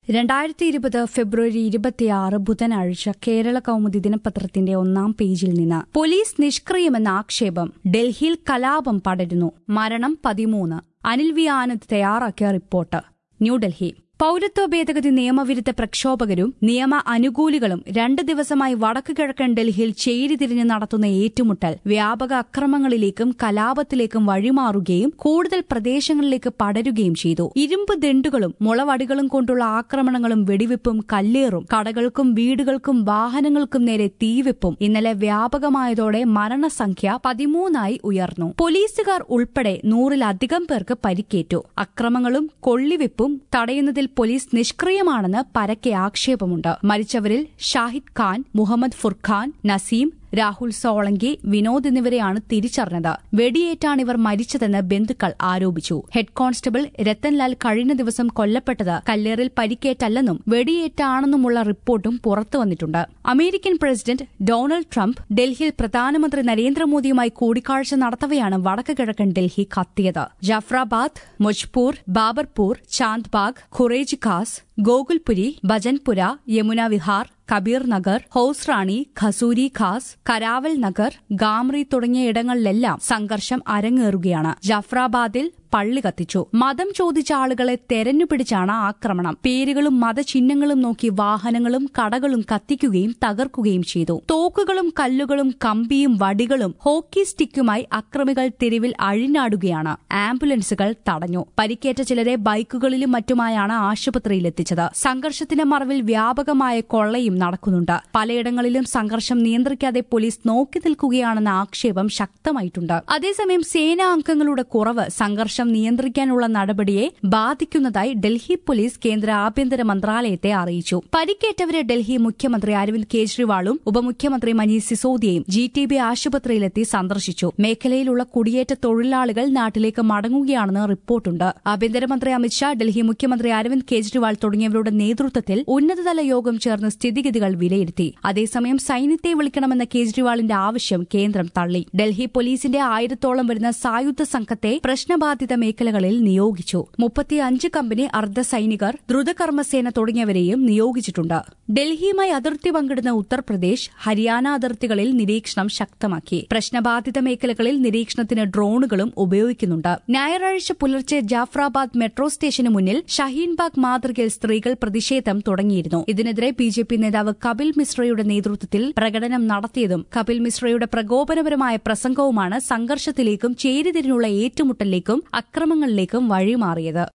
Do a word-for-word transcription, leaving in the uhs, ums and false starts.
രണ്ടായിരത്തി ഇരുപത് ഫെബ്രുവരി ഇരുപത്തിയാറ് ബുധനാഴ്ച കേരള കൗമുദി ദിനപത്രത്തിന്റെ ഒന്നാം പേജിൽ നിന്ന് പോലീസ് നിഷ്ക്രിയമെന്ന ആക്ഷേപം. ഡൽഹിയിൽ കലാപം പടരുന്നു. മരണം പതിമൂന്ന്. അനിൽ വി ആനന്ദ് തയ്യാറാക്കിയ റിപ്പോർട്ട്. ന്യൂഡൽഹി. പൌരത്വ ഭേദഗതി നിയമവിരുദ്ധ പ്രക്ഷോഭകരും നിയമ അനുകൂലികളും രണ്ട് ദിവസമായി വടക്കു കിഴക്കൻ ഡൽഹിയിൽ ചേരിതിരിഞ്ഞ് നടത്തുന്ന ഏറ്റുമുട്ടൽ വ്യാപക അക്രമങ്ങളിലേക്കും കലാപത്തിലേക്കും വഴിമാറുകയും കൂടുതൽ പ്രദേശങ്ങളിലേക്ക് പടരുകയും ചെയ്തു. ഇരുമ്പ് ദണ്ഡുകളും മുളവടികളും കൊണ്ടുള്ള ആക്രമണങ്ങളും വെടിവെപ്പും കല്ലേറും കടകൾക്കും വീടുകൾക്കും വാഹനങ്ങൾക്കും നേരെ തീവെപ്പും ഇന്നലെ വ്യാപകമായതോടെ മരണസംഖ്യ പതിമൂന്നായി ഉയർന്നു. പോലീസുകാർ ഉൾപ്പെടെ നൂറിലധികം പേർക്ക് പരിക്കേറ്റു. അക്രമങ്ങളും കൊള്ളിവെപ്പും തടയുന്നതിൽ പോലീസ് നിഷ്ക്രിയമാണെന്ന് പരക്കെ ആക്ഷേപമുണ്ട്. മരിച്ചവരിൽ ഷാഹിദ് ഖാൻ, മുഹമ്മദ് ഫുർഖാൻ, നസീം, രാഹുൽ സോളങ്കി, വിനോദ് എന്നിവരെയാണ് തിരിച്ചറിഞ്ഞത്. വെടിയേറ്റാണ് ഇവർ മരിച്ചതെന്ന് ബന്ധുക്കൾ ആരോപിച്ചു. ഹെഡ് കോൺസ്റ്റബിൾ രത്തൻലാൽ കഴിഞ്ഞ ദിവസം കൊല്ലപ്പെട്ടത് കല്ലേറിൽ പരിക്കേറ്റല്ലെന്നും വെടിയേറ്റാണെന്നുമുള്ള റിപ്പോർട്ടും പുറത്തുവന്നിട്ടുണ്ട്. അമേരിക്കൻ പ്രസിഡന്റ് ഡൊണാൾഡ് ട്രംപ് ഡൽഹിയിൽ പ്രധാനമന്ത്രി നരേന്ദ്രമോദിയുമായി കൂടിക്കാഴ്ച നടത്തവെയാണ് വടക്ക് കിഴക്കൻ ഡൽഹി കത്തിയത്. ജഫ്രാബാദ്, മുജ്പൂർ, ബാബർപൂർ, ചാന്ദ്ബാഗ്, ഖുറേജ് ഖാസ്, ഗോകുൽപുരി, ഭജൻപുര, യമുന വിഹാർ, കബീർ നഗർ, ഹൌസ്റാണി, ഖസൂരി ഖാസ്, കരാവൽ നഗർ, ഗാംറി തുടങ്ങിയ ഇടങ്ങളിലെല്ലാം സംഘർഷം അരങ്ങേറുകയാണ്. ജഫ്രാബാദിൽ പള്ളി കത്തിച്ചു. മതം ചോദിച്ച ആളുകളെ തെരഞ്ഞുപിടിച്ചാണ് ആക്രമണം. പേരുകളും മതചിഹ്നങ്ങളും നോക്കി വാഹനങ്ങളും കടകളും കത്തിക്കുകയും തകർക്കുകയും ചെയ്തു. തോക്കുകളും കല്ലുകളും കമ്പിയും വടികളും ഹോക്കി സ്റ്റിക്കുമായി അക്രമികൾ തെരുവിൽ അഴിഞ്ഞാടുകയാണ്. ആംബുലൻസുകൾ തടഞ്ഞു. പരിക്കേറ്റ ചിലരെ ബൈക്കുകളിലും മറ്റുമായാണ് ആശുപത്രിയിലെത്തിച്ചത്. സംഘർഷത്തിന്റെ മറവിൽ വ്യാപകമായ കൊള്ളയും നടക്കുന്നുണ്ട്. പലയിടങ്ങളിലും സംഘർഷം നിയന്ത്രിക്കാതെ പോലീസ് നോക്കി നിൽക്കുകയാണെന്ന ആക്ഷേപം ശക്തമായിട്ടുണ്ട്. അതേസമയം സേനാ അംഗങ്ങളുടെ കുറവ് സംഘർഷം നിയന്ത്രിക്കാനുള്ള നടപടിയെ ബാധിക്കുന്നതായി ഡൽഹി പോലീസ് കേന്ദ്ര ആഭ്യന്തര മന്ത്രാലയത്തെ അറിയിച്ചു. പരിക്കേറ്റവരെ ഡൽഹി മുഖ്യമന്ത്രി അരവിന്ദ് കെജ്രിവാളും ഉപമുഖ്യമന്ത്രി മനീഷ് സിസോദിയയും ജി ടി ബി ആശുപത്രിയിലെത്തി സന്ദർശിച്ചു. മേഖലയിലുള്ള കുടിയേറ്റ തൊഴിലാളികൾ നാട്ടിലേക്ക് മടങ്ങുകയാണെന്ന് റിപ്പോർട്ടുണ്ട്. ആഭ്യന്തരമന്ത്രി അമിത്ഷാ, ഡൽഹി മുഖ്യമന്ത്രി അരവിന്ദ് കെജ്രിവാൾ തുടങ്ങിയവരുടെ നേതൃത്വത്തിൽ ഉന്നതതല യോഗം ചേർന്ന് സ്ഥിതിഗതികൾ വിലയിരുത്തി. അതേസമയം സൈന്യത്തെ വിളിക്കണമെന്ന കേജ്രിവാളിന്റെ ആവശ്യം കേന്ദ്രം തള്ളി. ഡൽഹി പോലീസിന്റെ ആയിരത്തോളം വരുന്ന സായുധ സംഘത്തെ പ്രശ്നബാധിത മേഖലകളിൽ നിയോഗിച്ചു. മുപ്പത്തിയഞ്ച് കമ്പനി അർദ്ധസൈനികർ, ദ്രുതകർമ്മസേന തുടങ്ങിയവരെയും നിയോഗിച്ചിട്ടുണ്ട്. ഡൽഹിയുമായി അതിർത്തി പങ്കിടുന്ന ഉത്തർപ്രദേശ്, ഹരിയാന അതിർത്തികളിൽ നിരീക്ഷണം ശക്തമാക്കി. പ്രശ്നബാധിത മേഖലകളിൽ നിരീക്ഷണത്തിന് ഡ്രോണുകളും ഉപയോഗിക്കുന്നുണ്ട്. ഞായറാഴ്ച പുലർച്ചെ ജാഫ്രാബാദ് മെട്രോ സ്റ്റേഷന് മുന്നിൽ ഷഹീൻബാഗ് മാതൃകയിൽ സ്ത്രീകൾ പ്രതിഷേധം തുടങ്ങിയിരുന്നു. ഇതിനെതിരെ ബി ജെ പി നേതാവ് കപിൽ മിശ്രയുടെ നേതൃത്വത്തിൽ പ്രകടനം നടത്തിയതും കപിൽ മിശ്രയുടെ പ്രകോപനപരമായ പ്രസംഗവുമാണ് സംഘർഷത്തിലേക്കും ചേരിതിരിഞ്ഞുള്ള ഏറ്റുമുട്ടലിലേക്കും അക്രമങ്ങളിലേക്കും വഴിമാറിയത്.